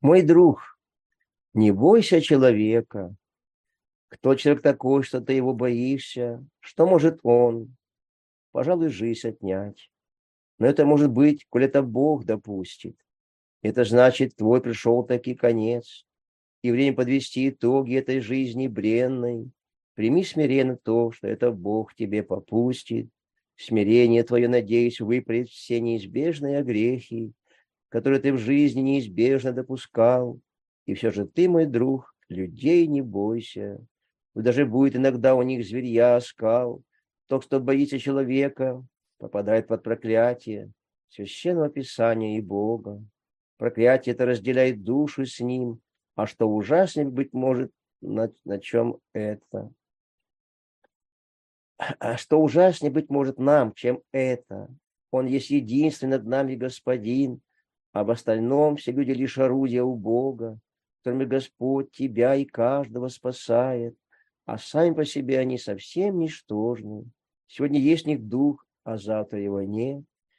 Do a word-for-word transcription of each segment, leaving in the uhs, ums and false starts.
Мой друг, не бойся человека. Кто человек такой, что ты его боишься? Что может он? Пожалуй, жизнь отнять. Но это может быть, коль это Бог допустит. Это значит, твой пришел таки конец. И время подвести итоги этой жизни бренной. Прими смиренно то, что это Бог тебе попустит. Смирение твое, надеюсь, выпрет все неизбежные огрехи, которые ты в жизни неизбежно допускал. И все же ты, мой друг, людей не бойся. Ну, даже будет иногда у них зверья оскал. Тот, кто боится человека, попадает под проклятие Священного Писания и Бога. Проклятие это разделяет душу с ним. А что ужаснее, быть может, на, на чем это? А что ужаснее, быть может, нам, чем это? Он есть единственный над нами Господин, а в остальном все люди лишь орудия у Бога, которыми Господь тебя и каждого спасает, а сами по себе они совсем ничтожны. Сегодня есть в них дух, а завтра его нет,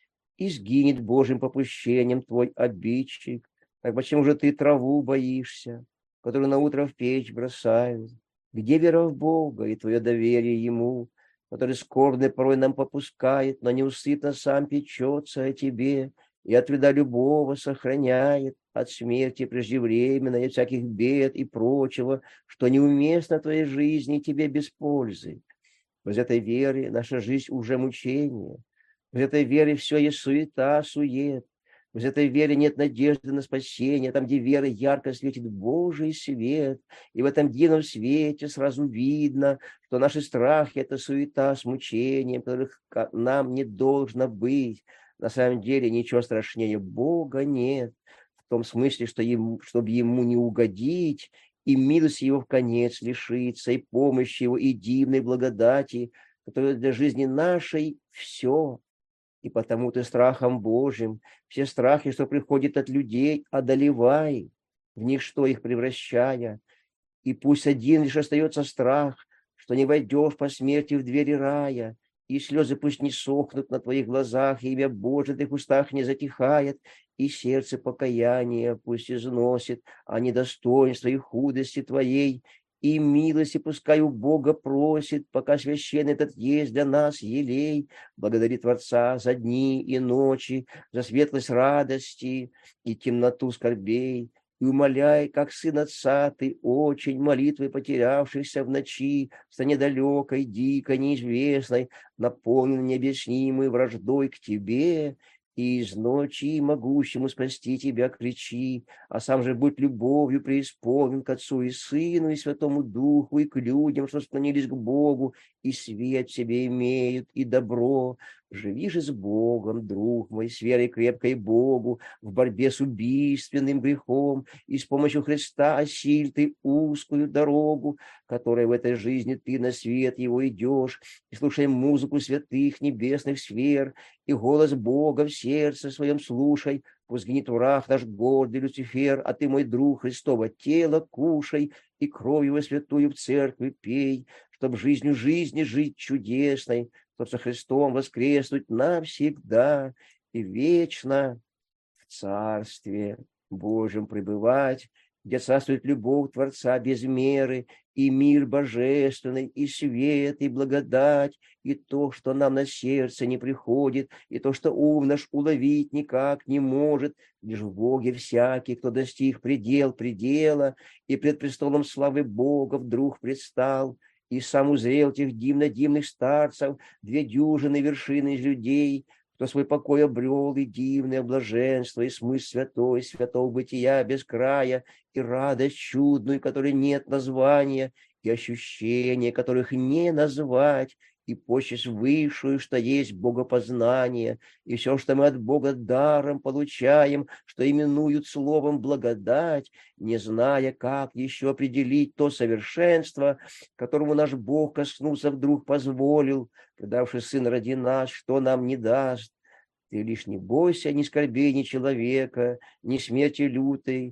и сгинет Божьим попущением твой обидчик. Так почему же ты траву боишься, которую на утро в печь бросают? Где вера в Бога и твое доверие Ему, который скорбный порой нам попускает, но неусыпно сам печется о тебе и от вреда любого сохраняет, от смерти преждевременной, от всяких бед и прочего, что неуместно твоей жизни и тебе без пользы. Без этой веры наша жизнь уже мучение. Без этой веры все есть суета, сует. Без этой веры нет надежды на спасение. Там, где вера ярко светит Божий свет, и в этом дивном свете сразу видно, что наши страхи – это суета с мучением, которых нам не должно быть. На самом деле ничего страшнее Бога нет. В том смысле, что ему, чтобы ему не угодить, и милость его в конец лишиться, и помощь его, и дивной благодати, которая для жизни нашей все. И потому ты страхом Божьим все страхи, что приходят от людей, одолевай, в ничто их превращая. И пусть один лишь остается страх, что не войдешь по смерти в двери рая, и слезы пусть не сохнут на твоих глазах, и имя Божие в твоих устах не затихает, и сердце покаяния пусть износит о недостоинстве и худости твоей, и милости пускай у Бога просит, пока священный этот есть для нас елей, благодари Творца за дни и ночи, за светлость радости и темноту скорбей, и умоляй, как сын отца, ты очень молитвой потерявшихся в ночи, в стране далекой, дикой, неизвестной, наполнен необъяснимой враждой к тебе, и из ночи могущему спасти тебя кричи, а сам же будь любовью преисполнен к Отцу и Сыну, и Святому Духу, и к людям, что склонились к Богу, и свет в себе имеют, и добро. Живи же с Богом, друг мой, с верой крепкой Богу, в борьбе с убийственным грехом, и с помощью Христа осиль ты узкую дорогу, которой в этой жизни ты на свет его идешь, и слушай музыку святых небесных сфер, и голос Бога в сердце своем слушай. Пусть гнет враг наш гордый Люцифер, а ты, мой друг, Христово тело кушай, и кровью его святую в церкви пей, чтоб жизнью жизни жить чудесной, чтоб со Христом воскреснуть навсегда и вечно в Царстве Божьем пребывать, где царствует любовь Творца без меры, и мир божественный, и свет, и благодать, и то, что нам на сердце не приходит, и то, что ум наш уловить никак не может, лишь в Боге всякий, кто достиг предел предела, и пред престолом славы Бога вдруг предстал, и сам узрел тех дивно-дивных старцев, две дюжины вершины из людей, кто свой покой обрел, и дивное блаженство, и смысл святой, святого бытия без края, и радость чудную, которой нет названия, и ощущения, которых не назвать, и почесть высшую, что есть богопознание, и все, что мы от Бога даром получаем, что именуют словом благодать, не зная, как еще определить то совершенство, которому наш Бог коснуться вдруг позволил, предавший Сын ради нас, что нам не даст. Ты лишь не бойся ни скорбей, ни человека, ни смерти лютой,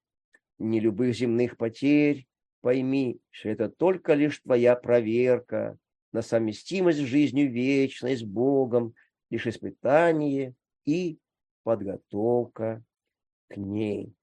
ни любых земных потерь. Пойми, что это только лишь твоя проверка на совместимость с жизнью вечной, с Богом, лишь испытание и подготовка к ней.